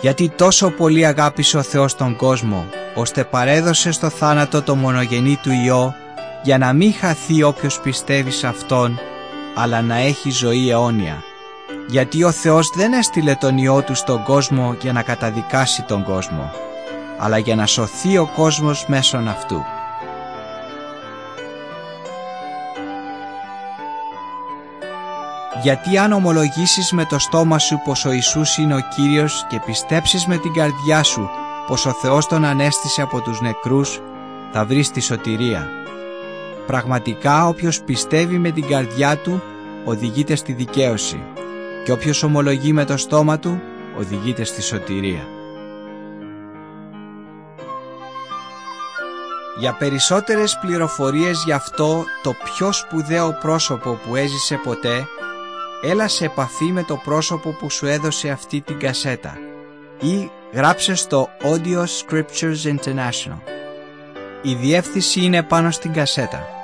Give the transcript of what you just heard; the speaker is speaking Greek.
Γιατί τόσο πολύ αγάπησε ο Θεός τον κόσμο, ώστε παρέδωσε στο θάνατο το μονογενή του Υιό, για να μην χαθεί όποιος πιστεύει σε Αυτόν, αλλά να έχει ζωή αιώνια. Γιατί ο Θεός δεν έστειλε τον Υιό Του στον κόσμο για να καταδικάσει τον κόσμο, αλλά για να σωθεί ο κόσμος μέσον Αυτού. Γιατί αν ομολογήσεις με το στόμα σου πως ο Ιησούς είναι ο Κύριος και πιστέψεις με την καρδιά σου πως ο Θεός τον ανέστησε από τους νεκρούς, θα βρεις τη σωτηρία. Πραγματικά όποιος πιστεύει με την καρδιά του οδηγείται στη δικαίωση, και όποιος ομολογεί με το στόμα του οδηγείται στη σωτηρία. Για περισσότερες πληροφορίες για αυτό το πιο σπουδαίο πρόσωπο που έζησε ποτέ, έλα σε επαφή με το πρόσωπο που σου έδωσε αυτή την κασέτα ή γράψε στο Audio Scriptures International. Η διεύθυνση είναι πάνω στην κασέτα.